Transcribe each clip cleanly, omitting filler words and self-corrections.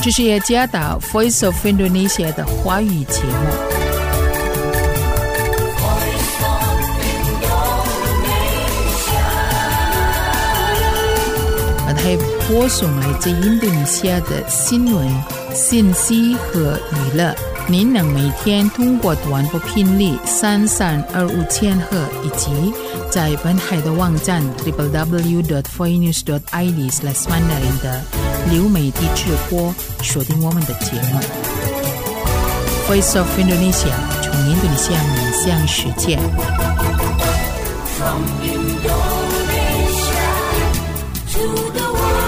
这是耶加达 Voice of Indonesia 的华语节目。还播送来自印度尼西亚的新闻、信息和娱乐。您能每天通过短波频率3325千赫以及在本海的网站 www.voinews.id/mandarin 的流媒体直播收听我们的节目。Voice of Indonesia 从印度尼西亚面向世界。From Indonesia to the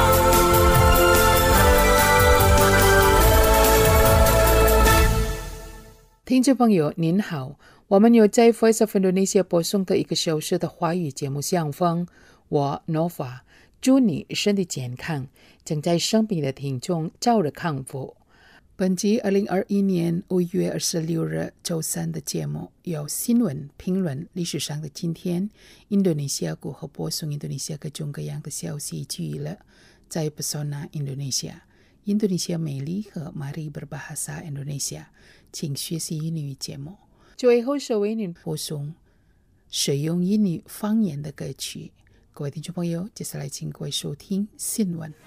听众朋友您好，我们有在 Voice of Indonesia 播送的1个小时的华语节目相逢，我 Nova 祝你身体健康，正在生病的听众早日康复。本集2021年5月26日周三的节目有新闻评论历史上的今天，印度尼西亚国和播送印度尼西亚各种各样的消息及娱乐，在 Pesona Indonesia印度尼西亚美丽和 Mari Berbahasa Indonesia 请学习英语节目。最后是为您播送使用英语方言的歌曲。各位听众朋友，接下来请各位收听新闻。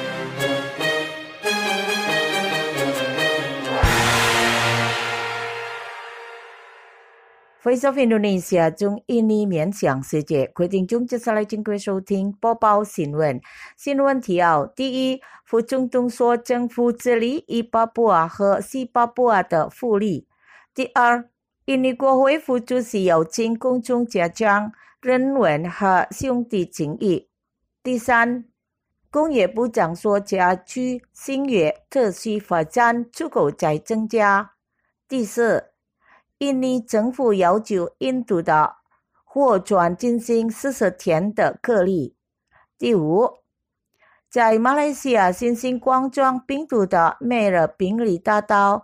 Voice of Indonesia 中印尼面向世界，各位听众接下来请各位收听播报新闻。新闻提要：第一，副总统说政府致力于巴布亚和西巴布亚的福利。第二，印尼国会副主席邀请公众加强人文和兄弟情谊。第三，工业部长说家居新业特需发展出口在增加。第四，印尼政府要求印度的货船进行40天的隔离。第五，在马来西亚新型冠状病毒的每日病例达到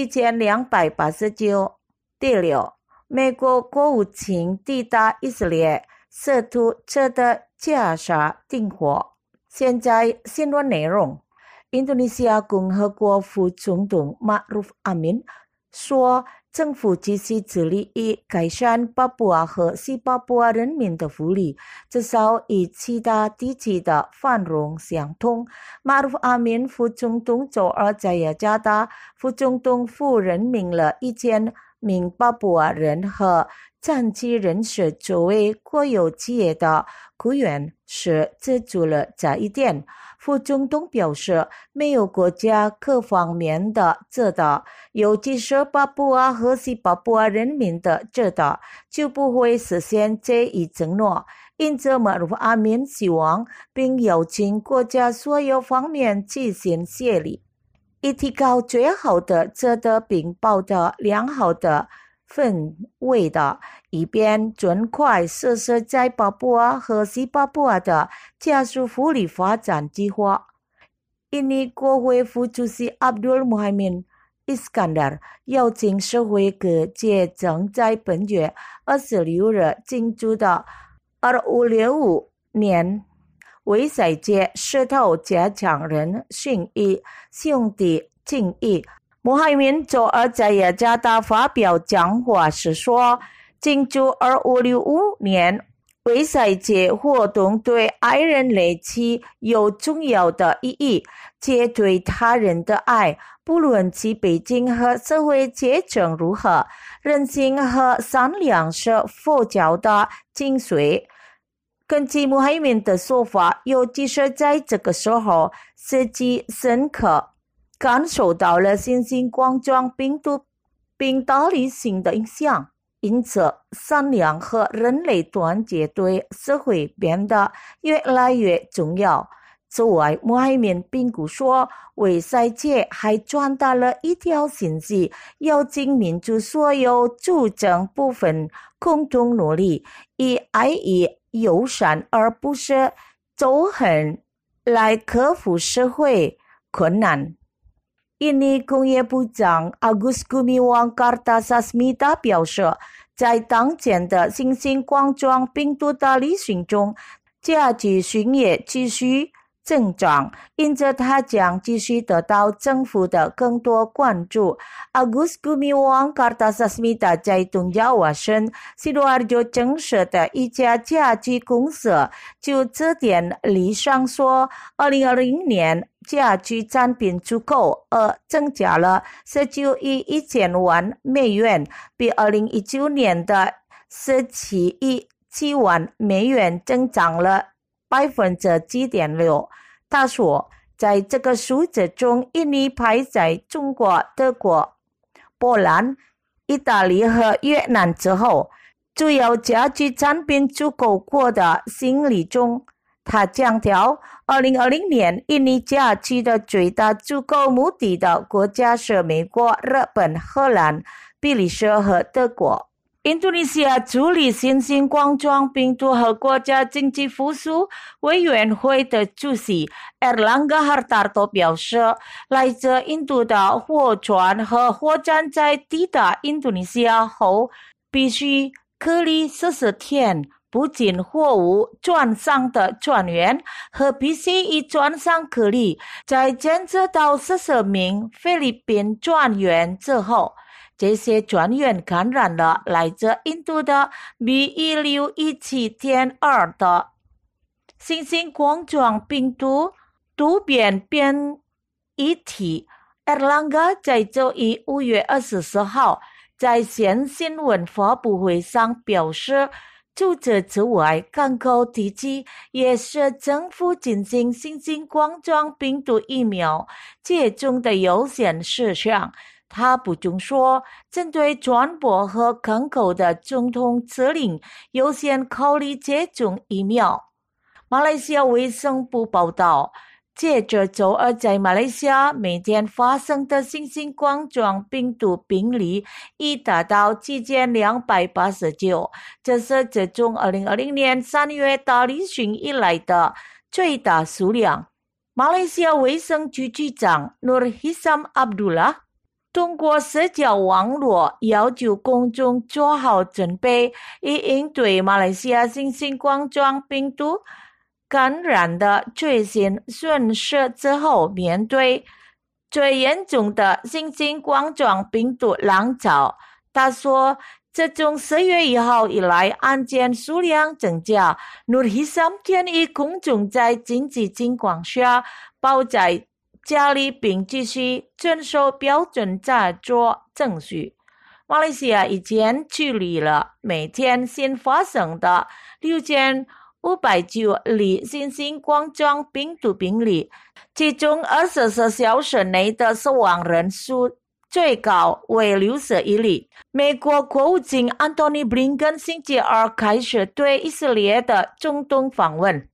7289。第六，美国国务卿抵达以色列，试图取得加沙停火。现在新闻内容：印度尼西亚共和国副总统 Ma'ruf Amin 说政府继续致力于改善巴布亚和西巴布亚人民的福利，至少与其他地区的繁荣相同。Ma'ruf Amin 副总统周二在雅加达副总统府任命了1000名巴布亚人和残疾人士作为国有企业的雇员时指出了这一点。副总统表示，没有国家各方面的责任，尤其是巴布亚和西巴布亚人民的责任，就不会实现这一承诺。因此Ma'ruf Amin希望并邀请国家所有方面进行协力，以提高最好的制度并保持良好的氛围的，以便尽快实施在巴布亚和西巴布亚的加速福利发展计划。印尼国会副主席 Abdul Muhaimin Iskandar 邀请社会各界正在本月26日庆祝的2565年卫赛节，试图加强人心与兄弟情谊。穆罕敏周二在雅加达发表讲话时说，庆祝2565年卫赛节活动对爱人类期有重要的意义，且对他人的爱，不论其背景和社会阶层如何，人性和善良是佛教的精髓。根据穆罕敏的说法，尤其是在这个时候，自己深刻感受到了新型冠状病毒并道理性的影响，因此善良和人类团结对社会变得越来越重要。此外，穆罕敏并说，卫赛节还传达了一条信息，邀请民族所有组成部分共同努力，以爱与友善而不是仇恨来克服社会困难。印尼工业部长 Agus Gumiwang Kartasasmita 表示，在当前的新型冠状病毒的疫情中，家居巡业继续增长，因着它将继续得到政府的更多关注。Agus Gumiwang Kartasasmita 在东亚瓦省 Sidoarjo 增设的一家家具公司就这点理上说，2020年家具产品出口增加了19亿1000万美元，比2019年的17亿7万美元增长了7.6%。他说，在这个数字中，印尼排在中国、德国、波兰、意大利和越南之后，主要家具产品出口国的行李中。他强调，2020年印尼家具的最大出口目的的国家是美国、日本、荷兰、比利时和德国。印度尼西亚处理新型冠状病毒和国家经济复苏委员会的主席 Erlangga Hartarto 表示，来自印度的货船和货站在抵达印度尼西亚后必须隔离14天，不仅货物船上的船员和必须以船上隔离，在检测到14名菲律宾船员之后，这些船员感染了来自印度的 B1617.2 的新型冠状病毒突变变异体。Erlangga 在周一5月24号在县新闻发布会上表示，除此之外，港口地区也是政府进行新型冠状病毒疫苗接种的优先事项。他补充说，针对船舶和港口的总统指令优先考虑接种疫苗。马来西亚卫生部报道，截至周二，在马来西亚每天发生的新型冠状病毒病例已达到7289，这是自从2020年3月大流行以来的最大数量。马来西亚卫生局局长 Nur Hisam Abdullah通过社交网络要求公众做好准备，以应对马来西亚新型冠状病毒感染的最新损失之后面对最严重的新型冠状病毒浪潮。他说，自从4月1号以来，案件数量增加。Nur Hisam 建议公众在紧急情况下保在家里并继续遵守标准操作程序。马来西亚已经处理了每天新发生的6509例新型冠状病毒病例，其中24小时内的死亡人数最高为61例。美国国务卿 Antony Blinken 星期二开始对以色列的中东访问。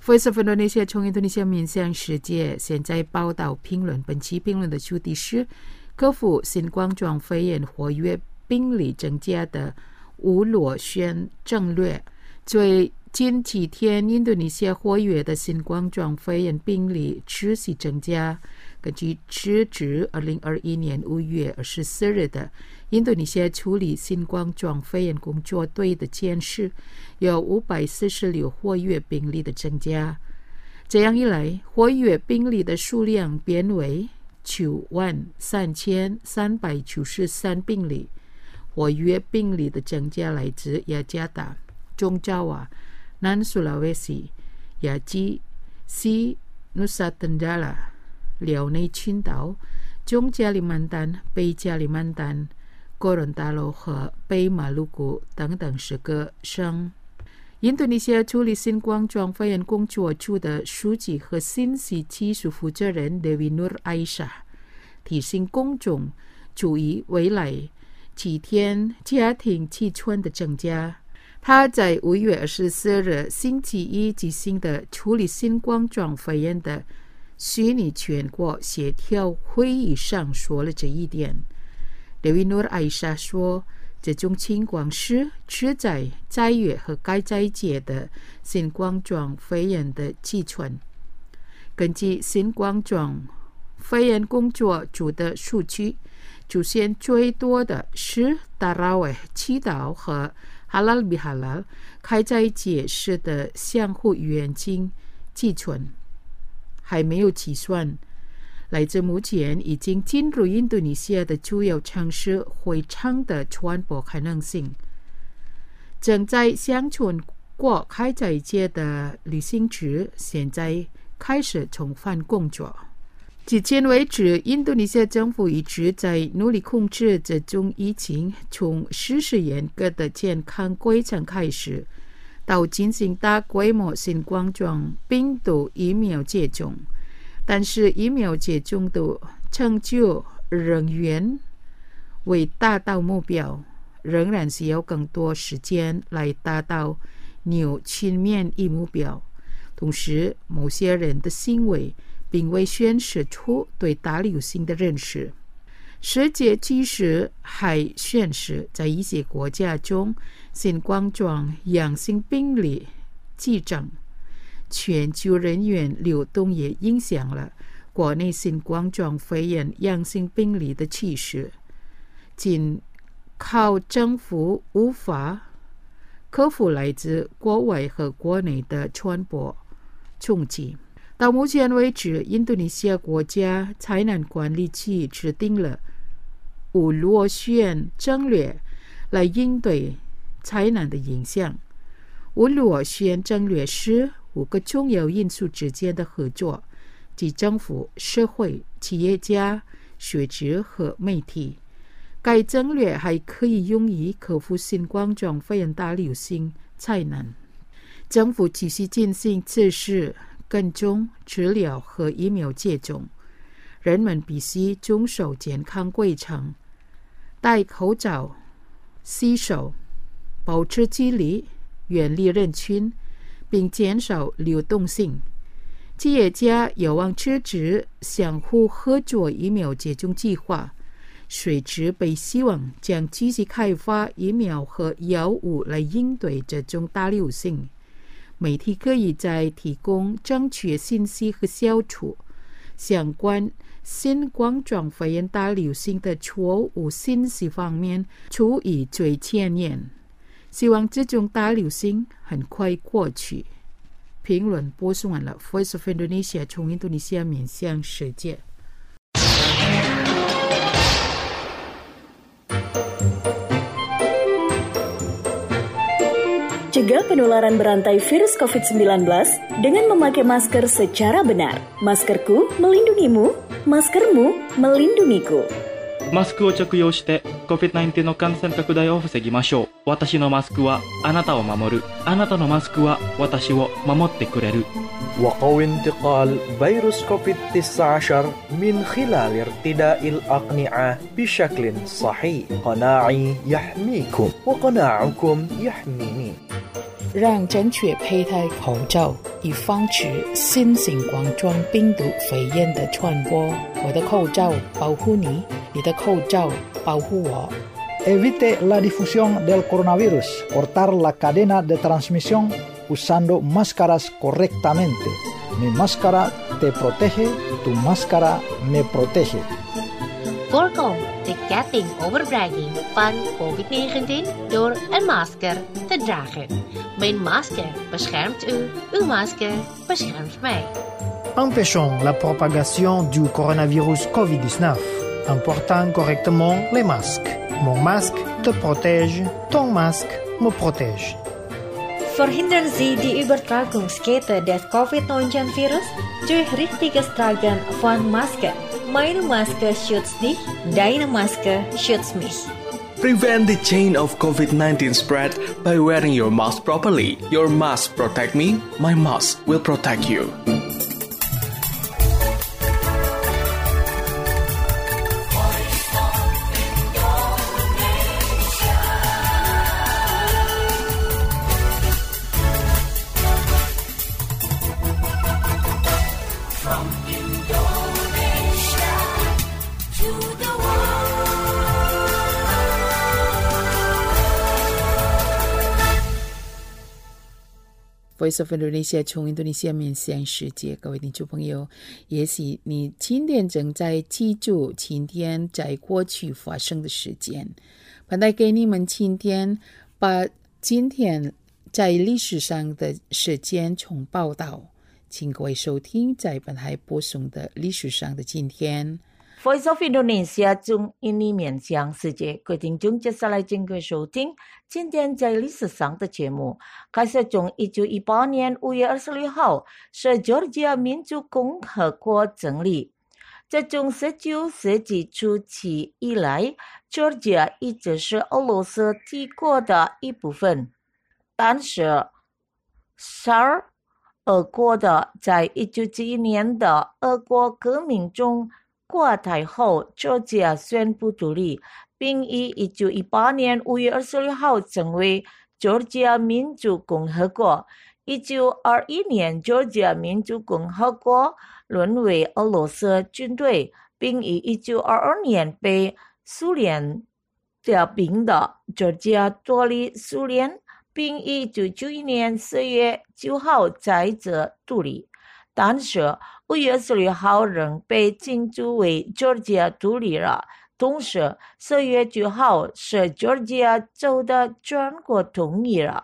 Voice of Indonesia 从印度尼西亚面向世界，现在报道评论。本期评论的主题是克服新冠状肺炎活跃病例增加的无螺旋战略。最近几天，印度尼西亚活跃的新冠状肺炎病例持续增加。根据截至2021年5月24日的印度尼西亚处理新冠状肺炎工作队的监视，有546活跃病例的增加。这样一来，活跃病例的数量变为93393病例。活跃病例的增加来自雅加达、中爪哇、南苏拉威西、雅基、西努萨登加拉、辽内群岛、中加里曼丹、北加里曼丹、哥伦达罗和北马鲁古等等10个省。印度尼西亚处理新冠状肺炎工作处的书记和信息技术负责人 Dewi Nur Aisyah 提醒公众注意未来几天家庭气喘的增加。他在5月24日星期一举行的处理新冠状肺炎的虚拟全国协调会议上说了这一点。Dewi Nur Aisyah 说，这种情况是旨在月和该在届的新冠状肺炎的计算。根据新冠状肺炎工作组的数据，出现最多的是达拉维、祈祷和哈拉比哈拉开在届时的相互远近计算还没有计算。来自目前已经进入印度尼西亚的主要城市会场的传播可能性。正在乡村过开斋节的旅行者现在开始重返工作。至今为止，印度尼西亚政府一直在努力控制这种疫情，从实施严格的健康规程开始，到进行大规模新冠状病毒疫苗接种。但是疫苗接种的成就仍然未达到目标，仍然需要更多时间来达到扭全免疫目标。同时，某些人的行为并未显示出对大流行的认识。世界其实还显示，在一些国家中，新冠状阳性病例激增。全球人员流动也影响了国内新冠状肺炎阳性病例的趋势。仅靠政府无法克服来自国外和国内的传播冲击。到目前为止，印度尼西亚国家灾难管理局制定了无螺旋战略来应对灾难的影响。无螺旋战略是5个重要因素之间的合作，即政府、社会、企业家、学者和媒体。该战略还可以用于克服新冠状肺炎大流行灾难。政府继续进行测试、跟踪、治疗和疫苗接种。人们必须遵守健康规程，戴口罩、洗手、保持距离、远离人群，并减少流动性。企业家有望支持相互合作疫苗接种计划，随之被希望将继续开发疫苗和药物来应对这种大流行。媒体可以在提供正确信息和消除相关新冠状肺炎大流行的错误信息方面处于最前沿。希望这种大流行很快过去。评论播送完了 Voice of Indonesia 从印度尼西亚面向世界。 Cegah penularan berantai virus COVID-19 dengan memakai masker secara benar. Maskerku melindungimu, maskermu melindungiku. マスクを着用して COVID-19 の感染拡大を防ぎましょう。私のマスクはあなたを守る。あなたのマスクは私を守ってくれる。 وقو انتقال فيروس كوفيد-19 من خلال ارتداء الأقنعة بشكل صحيح. قناعي يحميكم وقناعكم يحميني. 让正确佩戴口罩，以防止新型冠状病毒肺炎的传播。我的口罩保护你，你的口罩保护我。 Evite la difusión del coronavirus. Cortar la cadena de transmisión usando máscaras correctamente. Mi máscara te protege, tu máscara me protege. Voorkom de ketting overbrenging van COVID-19 door een masker te dragen. Mijn masker beschermt u, uw masker beschermt mij. Empêchons la propagation du coronavirus COVID-19 en portant correctement les masques. Mon masque te protège, ton masque me protège. Verhindern Sie die Übertragungskette des COVID-19-Virus durch richtiges Tragen von Masken. Meine Maske schützt dich, deine Maske schützt mich. Prevent the chain of COVID-19 spread by wearing your mask properly. Your mask protect me, my mask will protect you. Voice of Indonesia 从印度尼西亚面向世界，各位听众朋友，也许你今天正在记住今天在过去发生的事件，本来给你们今天把今天在历史上的事件从报道，请各位收听在本台播送的历史上的今天。 Voice of Indonesia 从印尼面向世界，各位听众接下来请各位收听今天在历史上的节目。开始从1918年5月26号是 Georgia 民主共和国成立。自从19世纪初期以来 ，Georgia 一直是俄罗斯帝国的一部分。但是沙尔俄国的在1971年的俄国革命中垮台后 ，Georgia 宣布独立，并于1918年5月26号成为 Georgia 民主共和国。1921年 ，Georgia 民主共和国沦为俄罗斯军队，并于1922年被苏联调兵的 Georgia 脱离苏联，并于1991年4月9号再次独立。但是5月26号仍被庆祝为 Georgia 独立了。同时4月9号是 Georgia 州的全国统一了。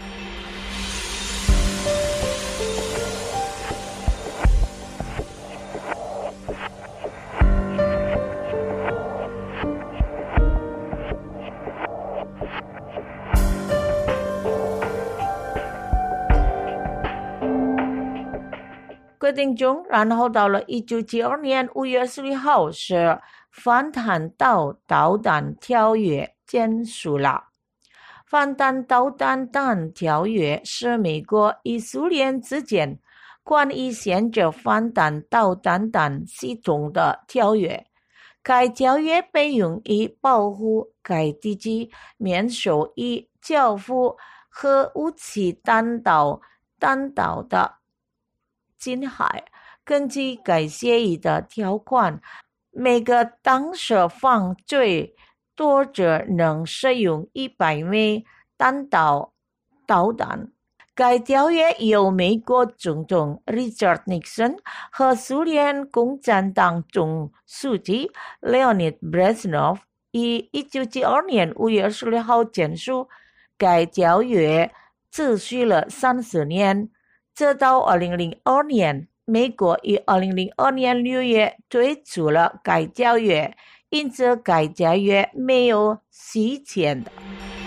规定中，然后到了1972年5月26号是反弹道导弹条约签署了。反弹导弹条约是美国与苏联之间关于限制反弹导弹系统的条约。该条约被用于保护该地区免受与交付核武器弹道的侵害。根据该协议的条款，每个当事方最多只能使用100枚弹道导弹。该条约由美国总统 Richard Nixon 和苏联共产党总书记 Leonid Brezhnev 于1972年5月26号签署。该条约持续了30年，直到2002年，美国于2002年6月退出了该条约，因此该条约没有续签的。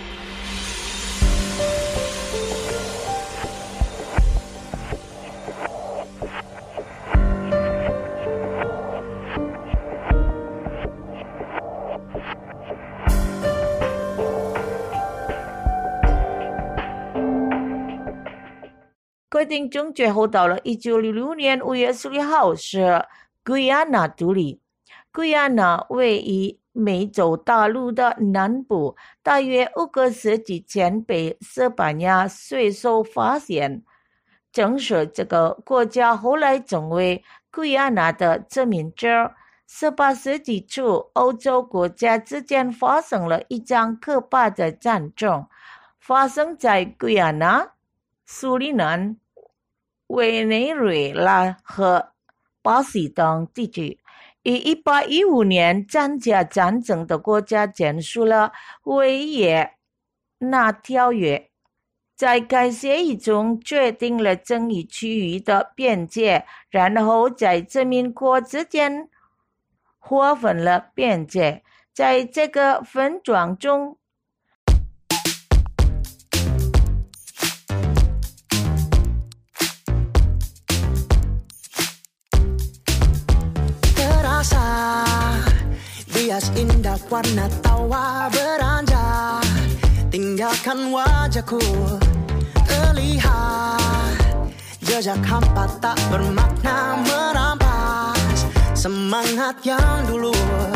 规定中最后到了1966年5月26号是圭亚那独立。圭亚那位于美洲大陆的南部，大约5个世纪前被西班牙水手发现。正是这个国家后来成为圭亚那的殖民者。18世纪初，欧洲国家之间发生了一场可怕的战争，发生在圭亚那、苏里南、委内瑞拉和巴西等地区。于1815年参加战争的国家签署了维也纳条约，在该协议中决定了争议区域的边界，然后在殖民国之间划分了边界。在这个分状中， Bias indah warna tawa beranjak, tinggalkan wajahku terlihat jejak hampa tak bermakna merampas semangat yang dulu.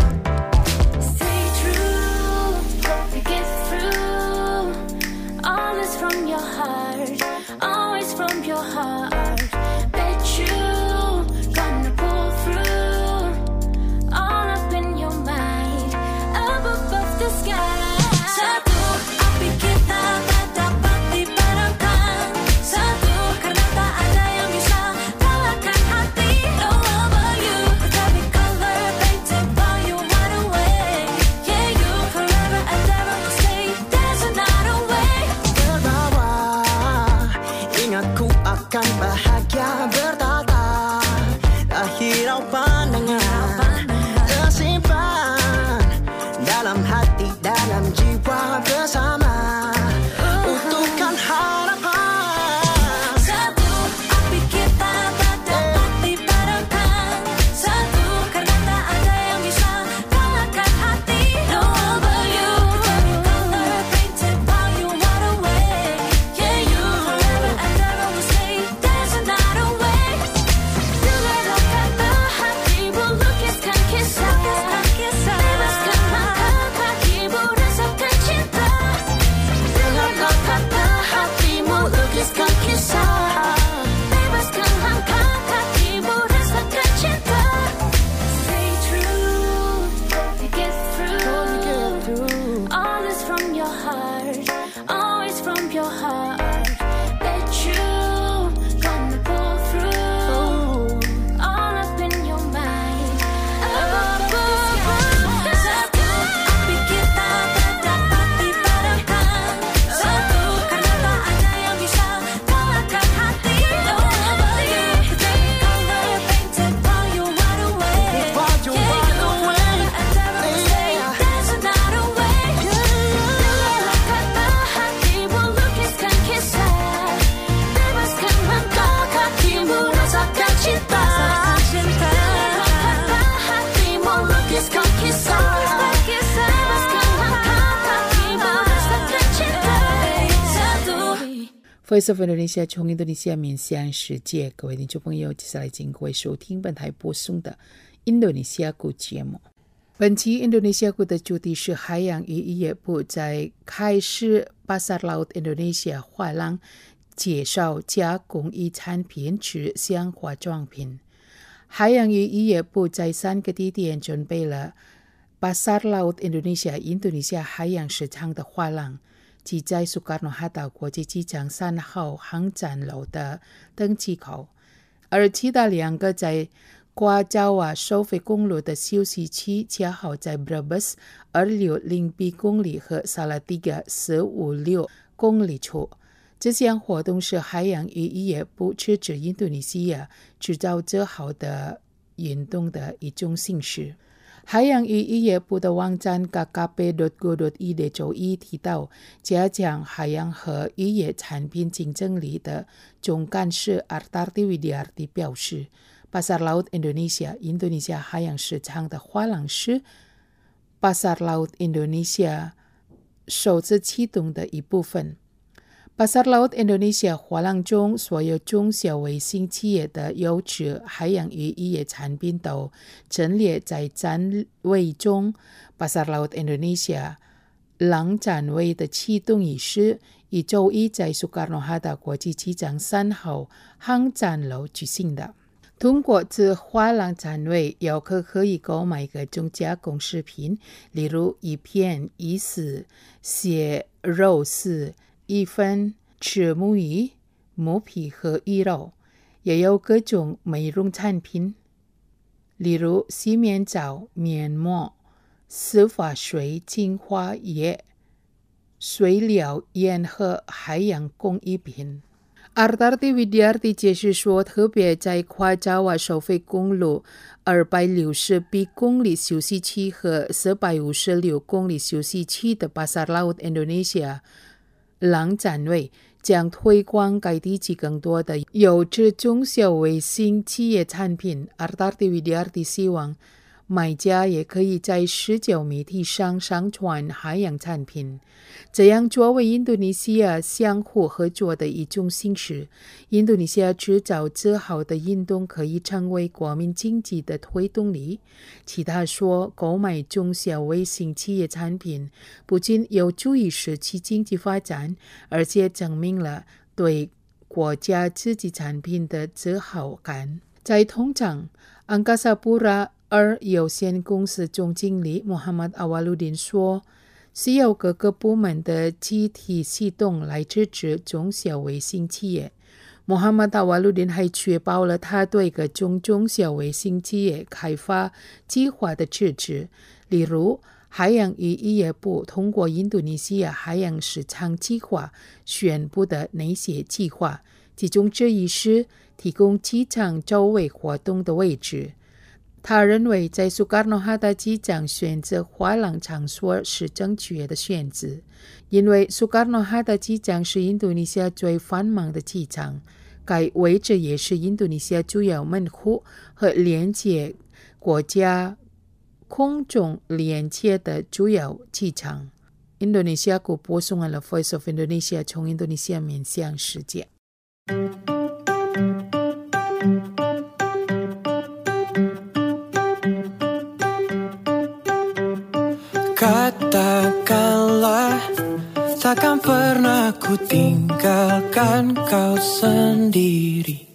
Stay true, to get through. All is from your heart, always from your heart. Bet you gonna pull through. All up in your mind, up above the sky. Satu api kita tak dapat dipadamkan. Satu karena tak ada yang bisa kalahkan hati. No over you, tapi color painted by you right away. Yeah, you forever and ever will stay. There's another way. Terbawa, ingatku akan bahagia bertata. Tak hirau pandangan, tersimpan dalam hati, dalam jiwa bersama. Untukkan harapan. Satu api kita tak dapat dipadamkan. Satu karena tak ada yang bisa kalahkan hati. No over you, tapi color painted by you right away. Yeah, you forever and ever will stay. There's another way. Dengarlah kata hatimu, lukiskan kisah. Bebaskan langkah kakimu, rasakan cinta. Dengarlah kata hatimu, lukiskan kisah. Bebaskan langkah kakimu, rasakan cinta. Stay true, to get through. All is from your heart, always from your heart. Bet you gonna pull through. All up in your mind, above the sky. Satu api kita tak dapat dipadamkan. Satu karena tak ada yang bisa kalahkan hati. No over you, tapi color painted by you right away. Yeah, you forever and ever will stay. There's another way. Dengarlah kata hatimu, lukiskan kisah. Bebaskan langkah kakimu, rasakan cinta. Dengarlah kata hatimu, lukiskan kisah. Bebaskan langkah kakimu, rasakan cinta. Satu. Voice of Indonesia 从印度尼西亚面向世界，各位听众朋友，接下来请各位收听本台播送的印度尼西亚国节目。本期印度尼西亚国的主题是海洋与渔业部在开始 Pasar Laut Indonesia 画廊介绍加工与产品指向化妆品。海洋与渔业部在3个地点准备了 Pasar Laut Indonesia 印度尼西亚海洋市场的画廊，即在苏卡诺哈岛国际机场3号航站楼的登机口，而其他2个在瓜加瓦收费公路的休息区恰好在 Brebes 2602公里和 Salatiga 456公里处。这项活动是海洋与渔业部支持印度尼西亚制造者好的运动的一种形式。海洋与渔业部的网站 kkp.go.id 周一提到，加强海洋和渔业产品竞争力的总干事 Artarti Widiarti 表示，Pasar Laut Indonesia 印度尼西亚海洋市场的画廊是 Pasar Laut Indonesia 首次启动的一部分。 Pasar Laut Indonesia 华浪中所有中小微型企业的优质海洋与渔业产品都陈列在展位中。Pasar Laut Indonesia 廊展位的启动仪式以周一在苏卡诺哈达国际机场3号航展楼举行的。通过这画廊展位，游客可以购买各种加工食品，例如鱼片、鱼丝、蟹肉丝、鱼粉、吃母鱼、母皮和鱼肉，也有各种美容产品，例如洗面皂、面膜、洗发水、精华液、水疗盐和海洋工艺品。Artarti Widyarti 解释说，特别在跨爪哇收费公路260公里休息区和456公里休息区的 Pasar Laut Indonesia 廊展位将推广该地区更多的优质中小微型企业产品。Artarti Widyarti 希望买家也可以在社交媒体上上传海洋产品，这样作为印度尼西亚相互合作的一种形式。印度尼西亚制造自豪的运动可以成为国民经济的推动力。其他说，购买中小微型企业产品不仅有助于社区经济发展，而且证明了对国家自己产品的自豪感。在通常Angkasa Pura有限公司总经理 Muhammad Awaludin 说，是由各个部门的集体行动来支持中小微型企业。Muhammad Awaludin 还确保了他对各种中小微型企业开发计划的支持，例如海洋与渔业部通过印度尼西亚海洋市场计划宣布的那些计划，其中之一是提供机场周围活动的位置。他认为在苏卡诺哈达机场选择画廊场所是正确的选择，因为苏卡诺哈达机场是印度尼西亚最繁忙的机场，该位置也是印度尼西亚主要门户和连接国家空中连接的主要机场。印度尼西亚国播送了 Voice of Indonesia 从印度尼西亚面向世界。 Katakanlah takkan pernah ku tinggalkan kau sendiri.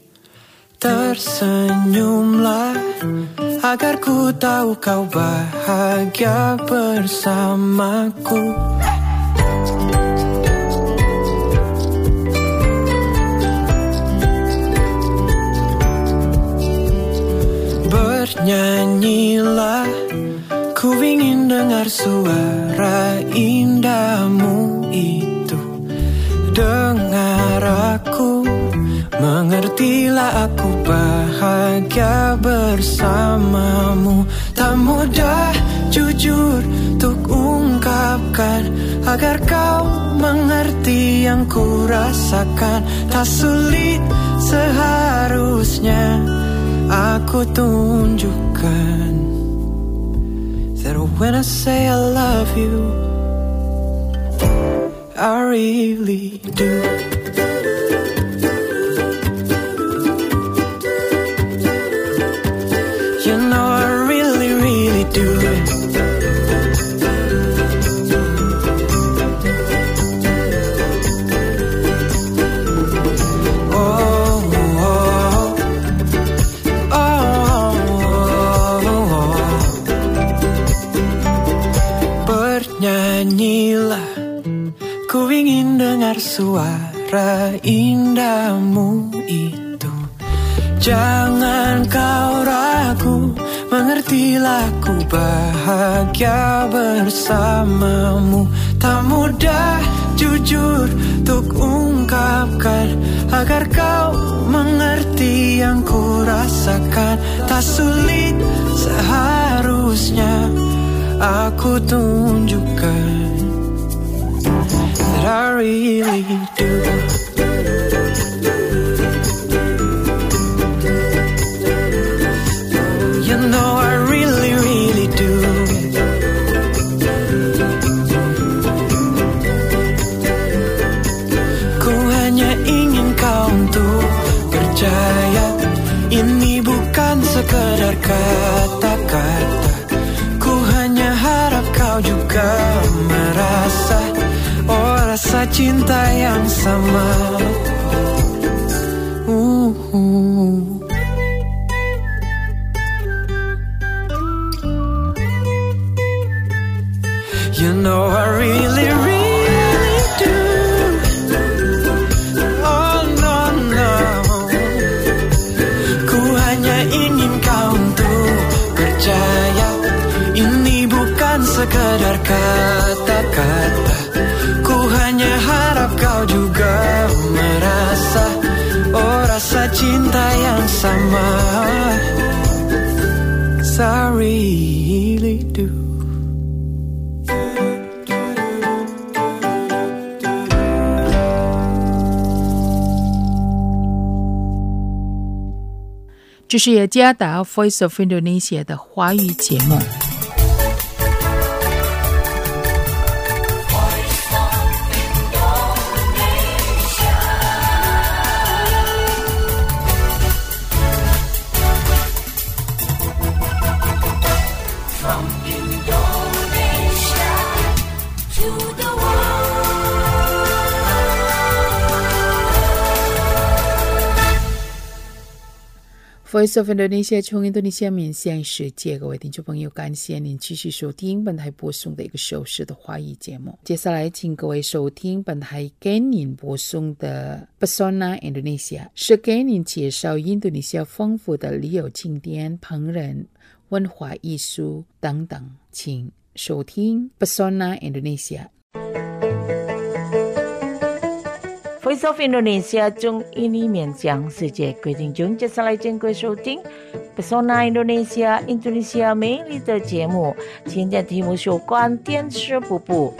Tersenyumlah agar ku tahu kau bahagia bersamaku. Bernyanyilah, ku ingin dengar suara indahmu itu. Dengar aku, mengertilah aku bahagia bersamamu. Tak mudah jujur untuk ungkapkan, agar kau mengerti yang ku rasakan. Tak sulit seharusnya aku tunjukkan that when I say I love you, I really do. You know I really, really do. Nyanyilah, ku ingin dengar suara indahmu itu. Jangan kau ragu, mengertilah ku bahagia bersamamu. Tak mudah jujur untuk ungkapkan, agar kau mengerti yang ku rasakan. Tak sulit seharusnya aku tunjukkan that I really do. You know I really, really do. Ku cinta yang sama. You know I really, really do. Oh no, no. Ku hanya ingin kau untuk percaya. Ini bukan sekedar kata-kata. Ku hanya harap kau juga merasa. Oh rasa cinta yang sama. 'Cause I really do. 这是雅加达 Voice of Indonesia 的华语节目。Voice of Indonesia 从印度尼西亚面向世界，各位听众朋友，感谢您继续收听本台播送的一个小时的华语节目。接下来，请各位收听本台给您播送的 Pesona Indonesia， 是给您介绍印度尼西亚丰富的旅游景点、烹饪、文化艺术等等。请收听 Pesona Indonesia。Voice of Indonesia 中印尼面向世界，各位听众，接下来请各位收听 Pesona Indonesia 印度尼西亚美丽的节目。今天的题目是有关电视瀑布。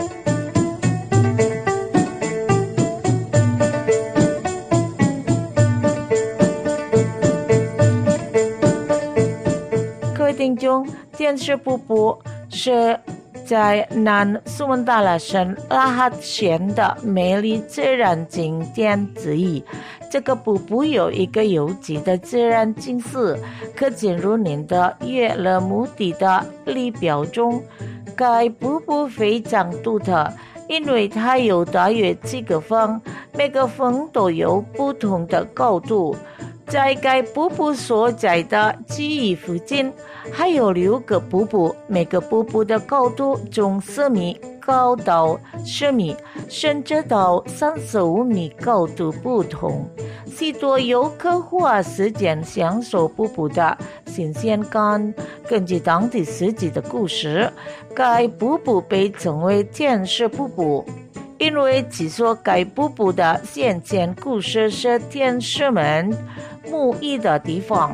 各位听众，电视瀑布是在南苏门答腊省拉哈县的美丽自然景点之一。这个瀑布有一个有机的自然景色，可进入您的娱乐目的的里表中。该瀑布非常独特，因为它有大约7个峰，每个峰都有不同的高度。在该瀑布所在的区域附近，还有6个瀑布，每个瀑布的高度从4米高到10米，甚至到35米高度不同。许多游客花时间享受瀑布的新鲜感。根据当地实际的故事，该瀑布被称为天使瀑布，因为据说该瀑布的先前故事是天使们沐浴的地方。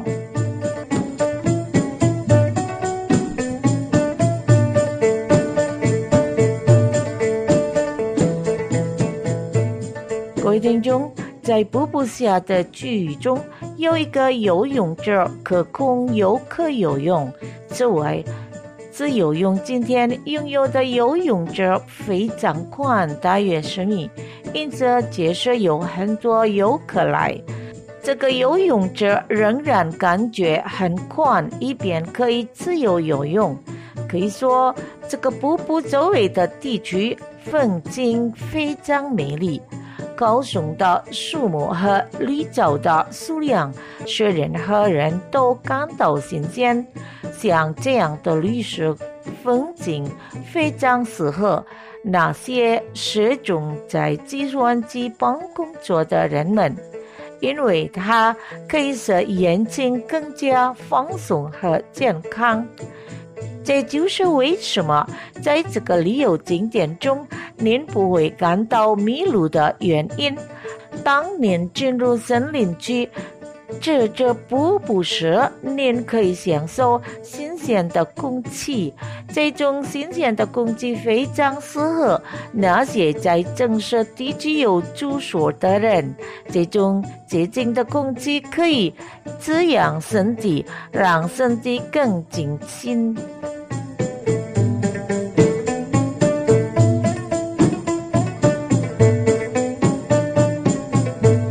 各位听众，在瀑布下的区域中有一个游泳池，可供游客游泳。此外，自游泳今天拥有的游泳池非常宽，大约10米，因此届时有很多游客来。这个游泳池仍然感觉很宽，一边可以自由游泳。可以说，这个瀑布周围的地区风景非常美丽，高耸的树木和绿藻的数量使任何人都感到新鲜。像这样的绿色风景非常适合那些始终在计算机旁工作的人们，因为它可以使眼睛更加放松和健康。这就是为什么在这个旅游景点中您不会感到迷路的原因。当您进入森林区这瀑布时，您可以享受新鲜的空气。这种新鲜的空气非常适合那些在城市地区有住所的人。这种洁净的空气可以滋养身体，让身体更精神。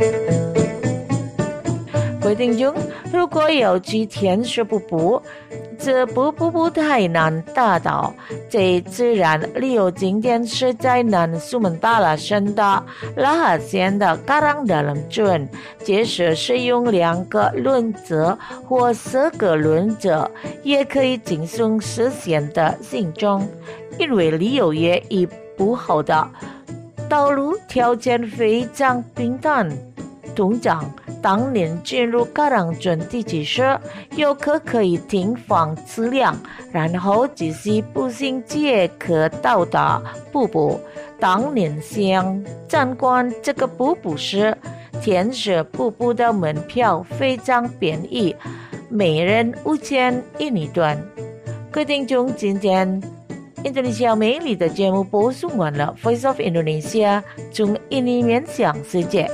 各位听众，如果要去天使瀑布， 这步步太难达到，这自然旅游景点实在难sementara Senda Lahasen的 Karang Dalam Chun， 即使是用2个轮子或4个轮子也可以轻松实现的行程，因为旅游业已不好的道路条件非常平坦。通常当年进入Karang Chun地区时，游客可以停放车辆，然后继续步行即可到达瀑布。当年想参观这个瀑布时，天使瀑布的门票非常便宜，每人5000一段。各位听众，今天印度尼西亚美丽的节目播送完了 Voice of Indonesia 从印尼面向世界。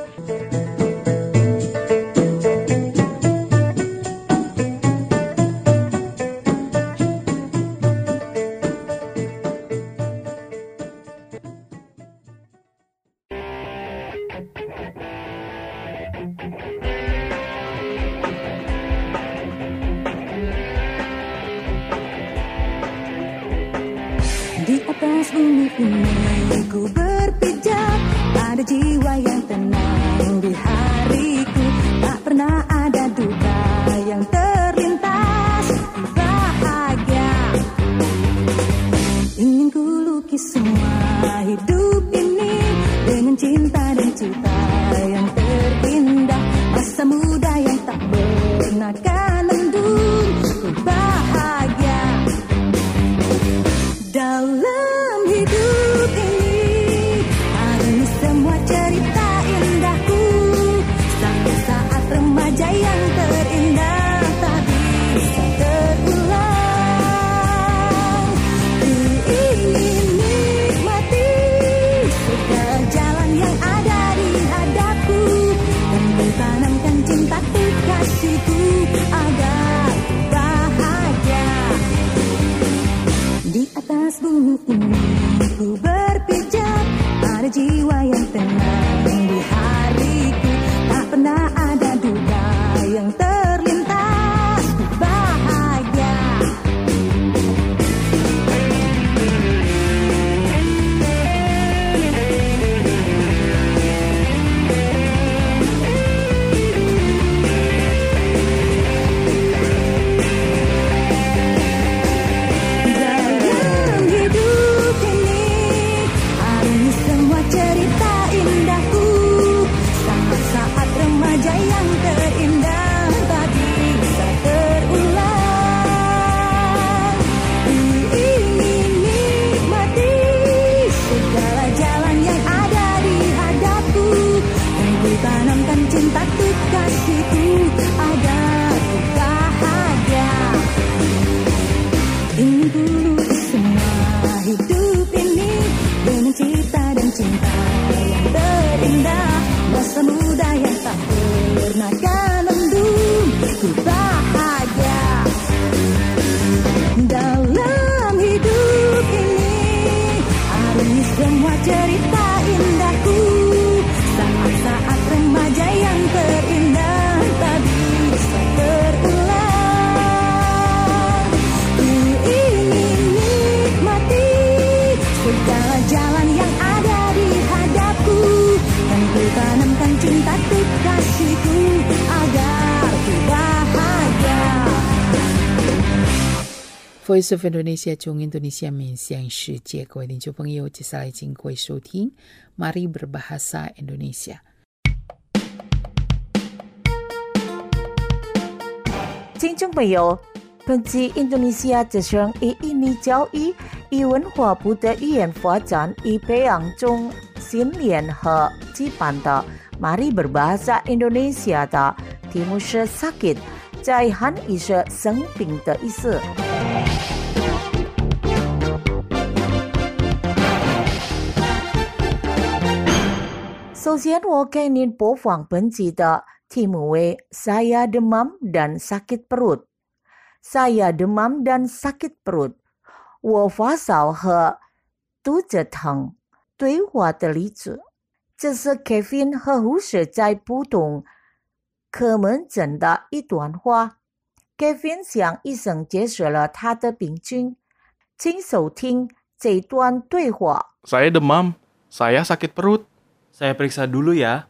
Di atas bumi ini ku berpijak, ada jiwa yang tenang di hariku. Tak pernah ada duka yang terlintas, bahagia. Ingin ku lukis semua hidup ini dengan cinta dan cita yang terindah. Masa muda yang tak pernah kan mendung, ku bahagia. Dalam hidup ini harus semua cerita indahku, saat-saat remaja yang terindah tak bisa terulang. Ku ingin nikmati segala jalan yang ada di hadapku, dan menanamkan cintaku kasihku agar bahagia. Di atas bumi ini ku berpijak, ada jiwa yang tenang di hariku. Tak pernah ada duka yang terlintas, bahagia. Dalam hidup ini harus semua cerita indahku, saat-saat remaja yang terindah tak bisa terulang. Ku ingin nikmati segala jalan yang ada di hadapku, dan ku tanamkan cintaku kasihku agar ku bahagia. Ingin ku lukis semua hidup ini dengan cita dan cinta yang terindah. Masa muda yang tak pernah kan mendung, ku bahagia. Dalam hidup ini harus semua cerita indahku, saat-saat remaja yang terindah tak bisa terulang. Ku ingin nikmati segala jalan yang ada di hadapku, dan ku tanamkan cintaku kasihku agar ku bahagia. Voice of Indonesia 从印度尼西亚面向世界，各位听众朋友，接下来请各位收听 Mari Berbahasa Indonesia。 听众朋友，本期印度尼西亚之声以印尼教育与文化部的语言发展与培养中心联合举办的 Mari Berbahasa Indonesia 的题目是 sakit， 在汉语是生病的意思。首先，我给您播放本集的题目为 Saya demam dan sakit perut。Saya demam dan sakit perut。我发烧和肚子疼。对话的例子，这是 Kevin 和护士在普通科门诊的一段话。 Kevin 向医生解释了他的病情，请收听这段对话。 Saya demam. Saya sakit perut. Saya periksa dulu ya.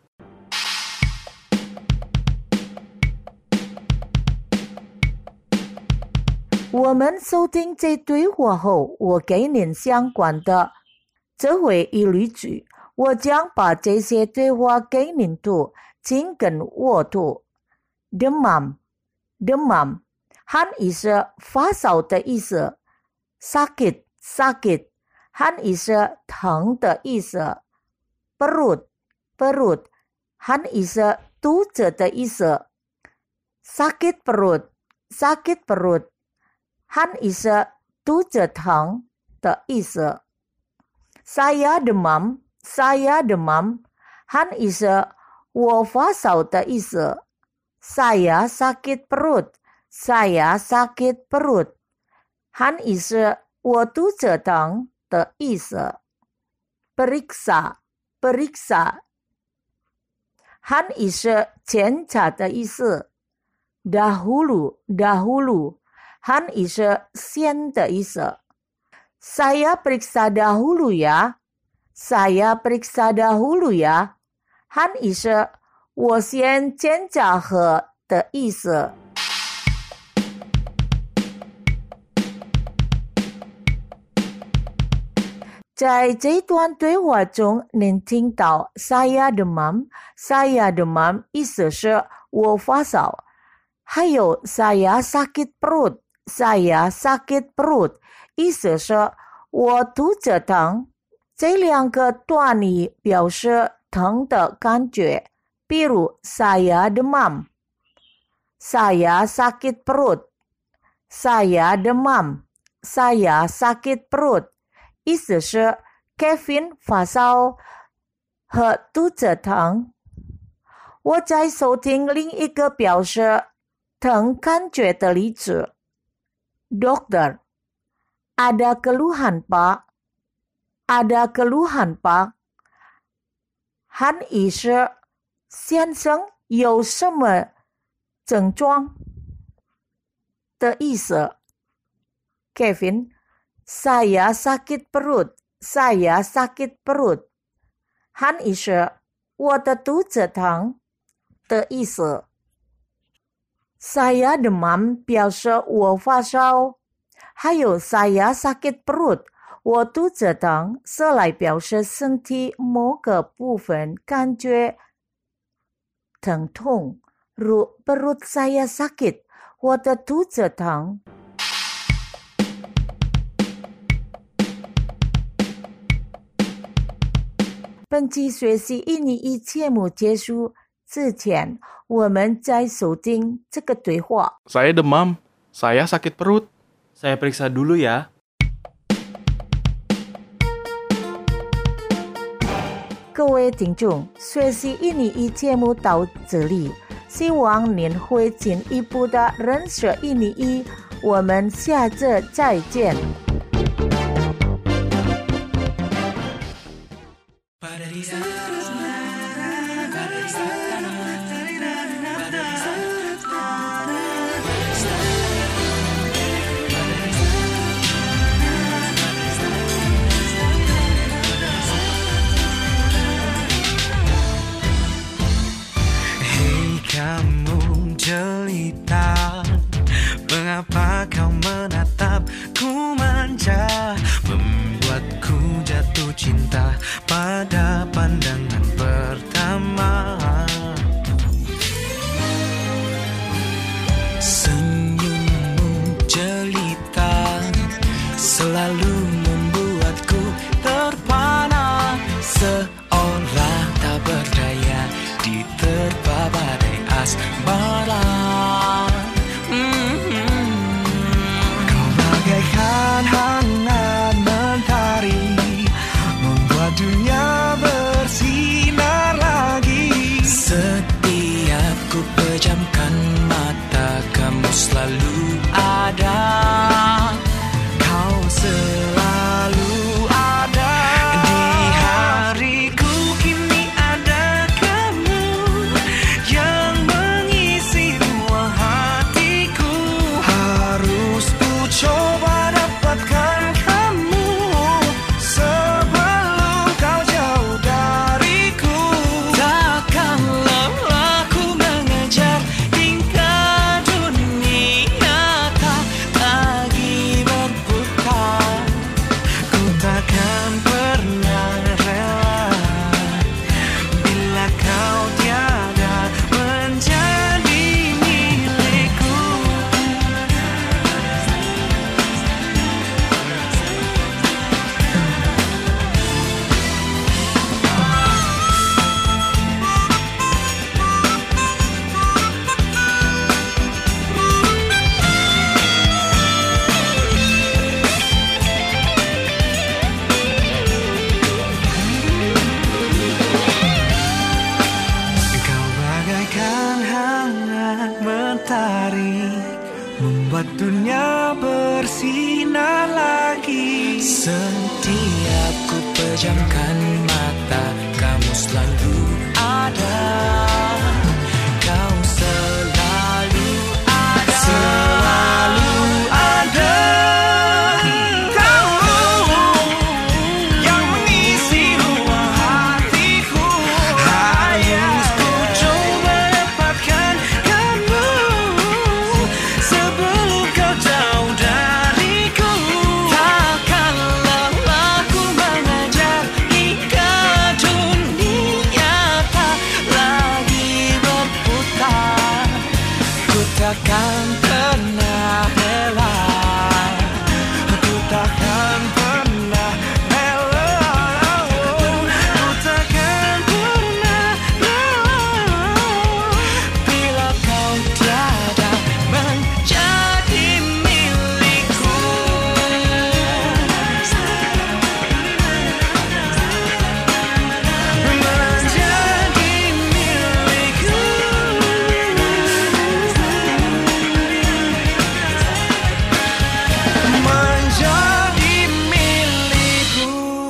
我们收听这对话后，我给您相关的这回一例句，我将把这些对话给您读，请跟我读。demam， 汗意是发烧的意思。sakit， 汗意是疼的意思。perut， 汗意是肚子的意思。sakit perut， 汗意是肚子疼的意思。saya demam， 汗意是我发烧的意思。saya sakit perut， 汗意是我肚子疼的意思。periksa， 汗意是检查的意思。dahulu， 汗意是先的意思。Saya periksa dahulu ya， 汗意是我先检查后的意思。在这段对话中，您听到 saya demam 意思是我发烧，还有 saya sakit perut 意思是我肚子疼。这两个短语表示疼的感觉，比如 saya demam， saya sakit perut， saya demam， saya sakit perut， 意思是 Kevin 发烧和肚子疼。我再收听另一个表示疼感觉的例子。Dokter, ada keluhan pak? Ada keluhan pak? 汗意是先生有什么症状的意思。Kevin, saya sakit perut, 汗意是我的肚子疼的意思。Saya demam 表示我发烧，还有 saya sakit perut 我肚子疼是来表示身体某个部分感觉疼痛，如 perut saya sakit 我的肚子疼。本期学习英语节目结束之前，我们再收听这个对话。 Saya demam. Saya sakit perut. Saya periksa dulu ya. 各位听众，学习英语节目到这里，希望您会进一步的认识英语。我们下次再见。 Kamu jelita, mengapa kau menatapku manja, membuatku jatuh cinta pada pandangan pertama. Senyummu jelita, selalu membuatku terpana, seolah tak berdaya diterpa badai asmara. Kau bagaikan hangat mentari, membuat dunia bersinar lagi. Setiap ku pejamkan mata, kamu selalu ada. Kau selalu Setiap ku pejamkan mata, kamu selalu ada. Kau selalu ada. Selalu ada. Kamu yang mengisi ruang hatiku. Harus ku coba dapatkan kamu sebelum kau jauh dariku. Takkanlah aku mengajak hingga dunia tak lagi berputar. Ku takkan pernah rela. Ku takkan pernah rela. Ku takkan pernah rela bila kau tiada menjadi milikku. Menjadi milikku. Menjadi milikku.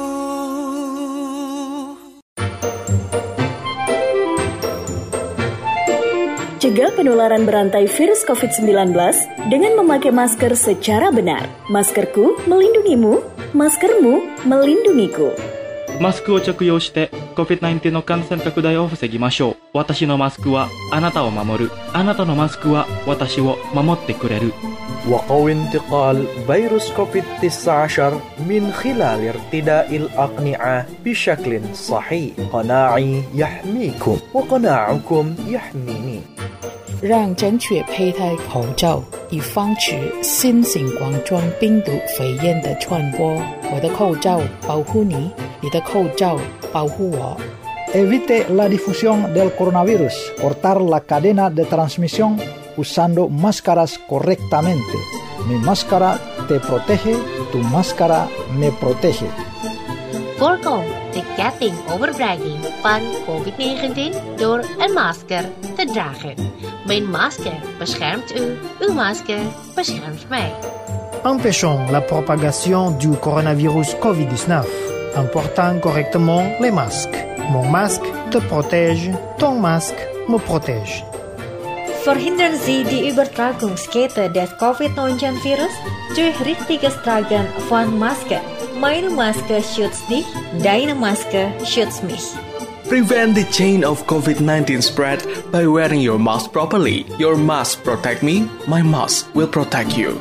Cegah penularan berantai virus COVID-19 dengan memakai masker secara benar. Maskerku melindungimu, maskermu melindungiku. マスクを着用して COVID-19 の感染拡大を防ぎましょう。私のマスクはあなたを守る。あなたのマスクは私を守ってくれる。 وقوي انتقال فيروس كوفيد-19 من خلال ارتداء الأقنعة بشكل صحيح. قناعي يحميكم وقناعكم يحميني. 让正确佩戴口罩，以防止新型冠状病毒肺炎的传播。我的口罩保护你，你的口罩保护我。 Evite la difusión del coronavirus. Cortar la cadena de transmisión usando máscaras correctamente. Mi máscara te protege, tu máscara me protege. Voorkom de ketting overbragging van COVID-19 door een masker te dragen. Mijn masker beschermt u, uw masker beschermt mij. Empêchons la propagation du coronavirus COVID-19 en portant correctement les masques. Mon masque te protège, ton masque me protège. Verhindern Sie die Übertragungskette des Covid-19-Virus durch richtiges Tragen von Maske. Meine Maske schützt dich, deine Maske schützt mich. Prevent the chain of COVID-19 spread by wearing your mask properly. Your mask protect me, my mask will protect you.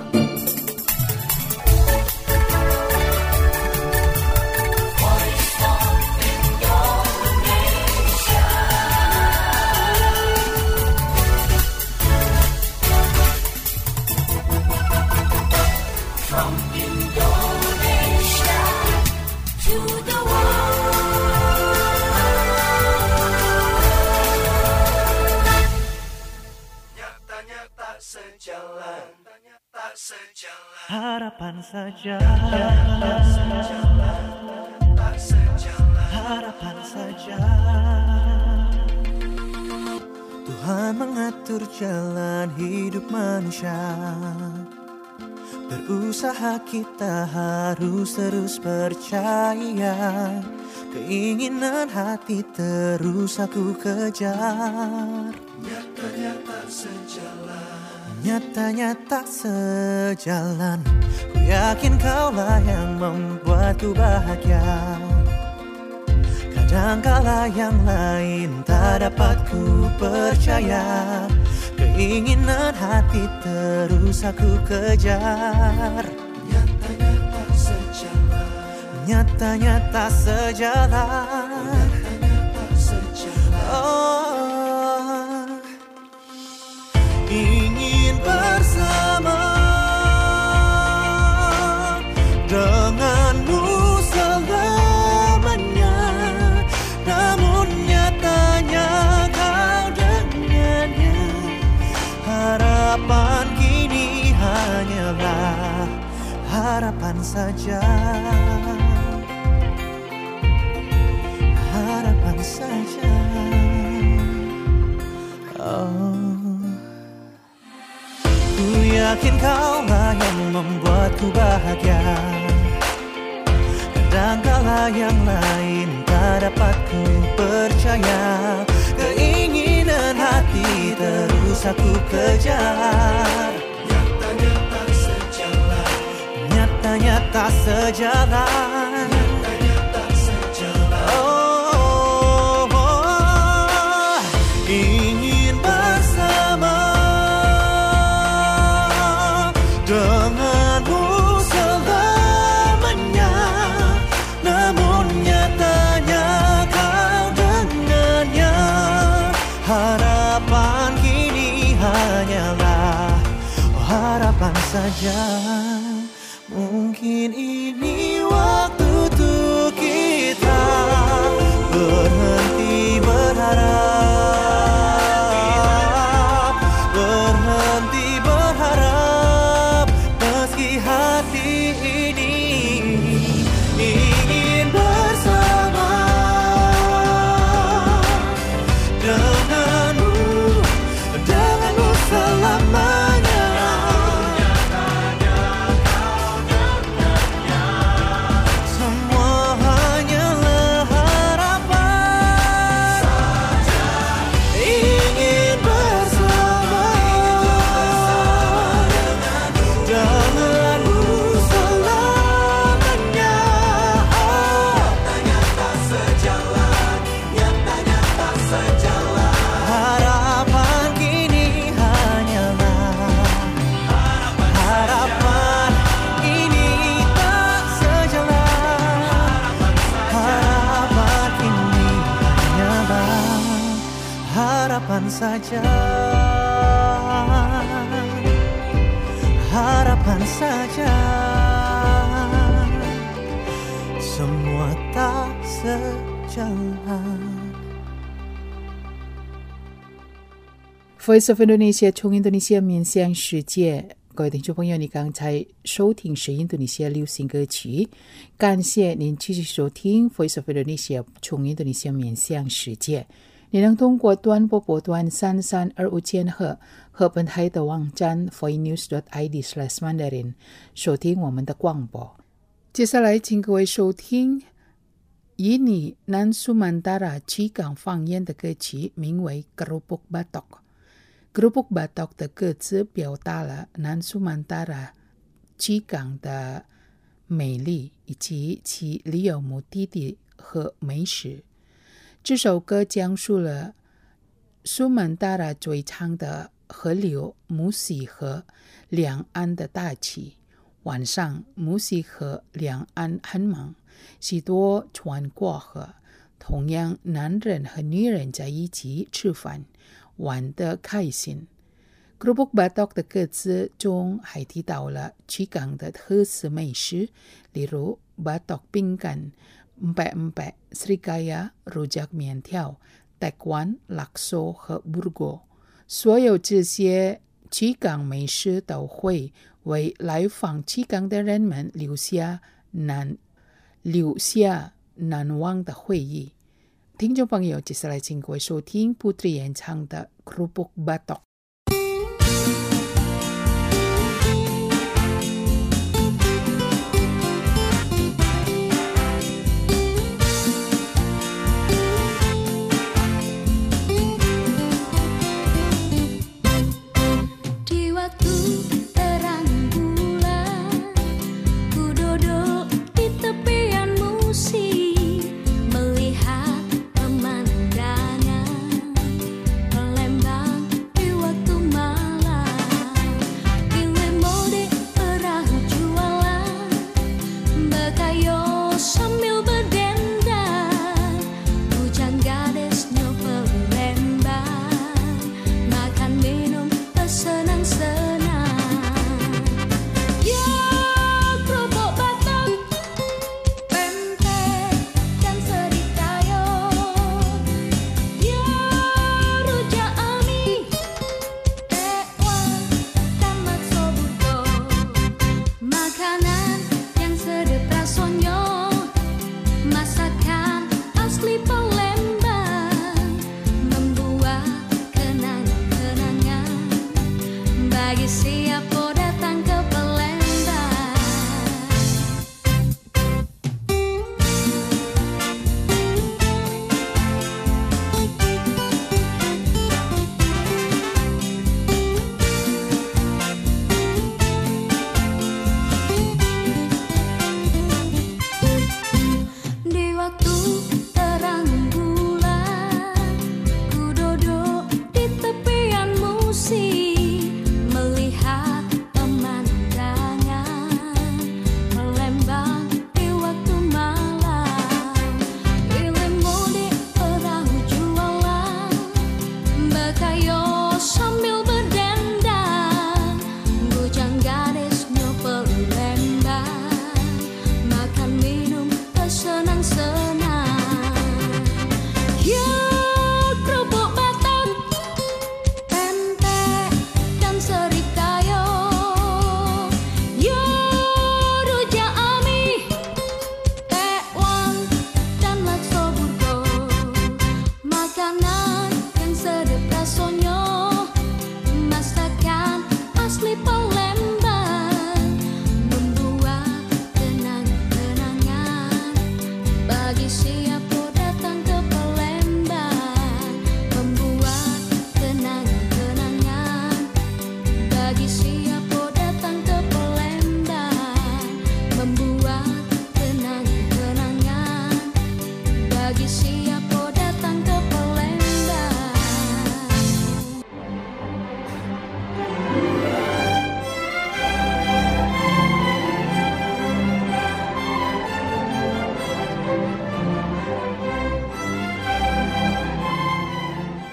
Harapan saja, harapan saja. Tuhan mengatur jalan hidup manusia. Berusaha kita harus terus percaya. Keinginan hati terus aku kejar. Nyata-nyata sejalan. Nyata-nyata sejalan. Ku yakin kaulah yang membuatku bahagia. Kadangkala yang lain tak dapat ku percaya. Keinginan hati terus aku kejar. Nyata-nyata sejalan. Nyata-nyata sejalan. Nyata-nyata sejalan. Oh, ingin bersama denganmu selamanya. Namun nyatanya kau dengannya. Harapan kini hanyalah harapan saja. Harapan saja. Oh, ku yakin kaulah yang membuatku bahagia. yang lain tak dapat ku percaya. Keinginan hati terus aku kejar. Nyata-nyata sejalan. Nyata-nyata sejalan. Nyata-nyata sejalan. Oh, oh, oh. Ingin bersama denganmu selamanya. Namun nyatanya kau dengannya. Harapan kini hanyalah harapan saja. Mungkin ini waktu untuk kita berhenti berharap. Berhenti berharap. Meski hati ini ingin bersama denganmu, denganmu selamanya. Semua hanyalah harapan saja. Ingin bersama denganmu selamanya. Nyata-nyata sejalan. Nyata-nyata sejalan. Harapan kini hanyalah harapan ini tak sejalan. Harapan ini hanyalah harapan saja. Harapan saja. Semua tak sejalan. Voice of Indonesia 从印度尼西亚面向世界，各位听众朋友，你刚才收听是印度尼西亚流行歌曲，感谢您继续收听 Voice of Indonesia 从印度尼西亚面向世界。你能通过端播波段3325千赫和本台的网站 voinews.id/mandarin 收听我们的广播。接下来，请各位收听以你南苏曼达拉基港方言的歌曲，名为《Kerupuk Batok》。Kerupuk Batok 的歌词表达了南苏曼达拉基港的美丽以及其旅游目的地和美食。这首歌讲述了苏门答腊最长的河流木樨河两岸的大气。晚上木樨河两岸很忙，许多船过河，同样男人和女人在一起吃饭，玩得开心。Kerupuk Batok 的歌词中还提到了基港的特色美食，例如 Batok 饼干、empek-empek, srikaya, rujak 面条、tekwan, lakso 和 burgo。所有这些基港美食都会为来访基港的人们留下难忘的回忆。听众朋友，接下来请各位收听Putri演唱的 Kerupuk Batok。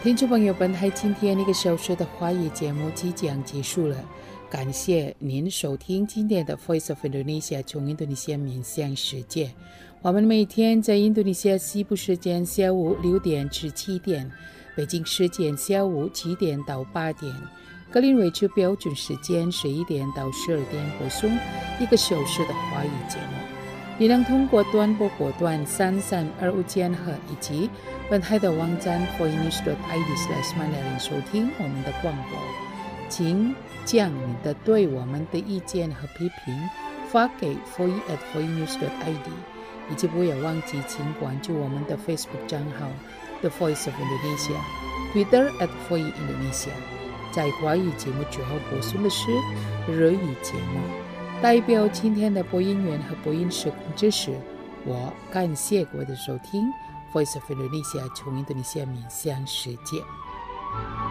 听众朋友，本台今天1个小时的华语节目即将结束了，感谢您收听今天的 Voice of Indonesia 从印度尼西亚面向世界。我们每天在印度尼西亚西部时间下午6点至7点，北京时间下午7点到8点，格林威治标准时间11点到12点播送1个小时的华语节目。你能通过短波波段3325千赫以及本台的网站 voinews.id/Mandarin 收听我们的广播。请将你的对我们的意见和批评发给 voice@voinews.id， 以及不要忘记请关注我们的 Facebook 账号 The Voice of Indonesia， Twitter @voiindonesia。在华语节目之后播送的是日语节目。代表今天的播音员和播音社工知识，我感谢各位的收听。Voice of Indonesia 从印度尼西亚面向世界。